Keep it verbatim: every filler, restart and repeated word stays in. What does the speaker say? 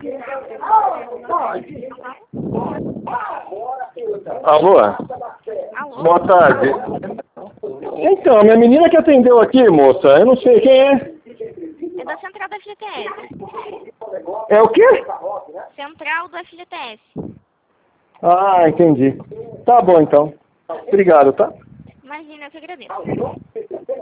Alô? Alô? Boa tarde. Então, a minha menina que atendeu aqui, moça, eu não sei quem é. É da central do F G T S. É o quê? Central do F G T S. Ah, entendi. Tá bom, então. Obrigado, tá? Imagina, eu que agradeço.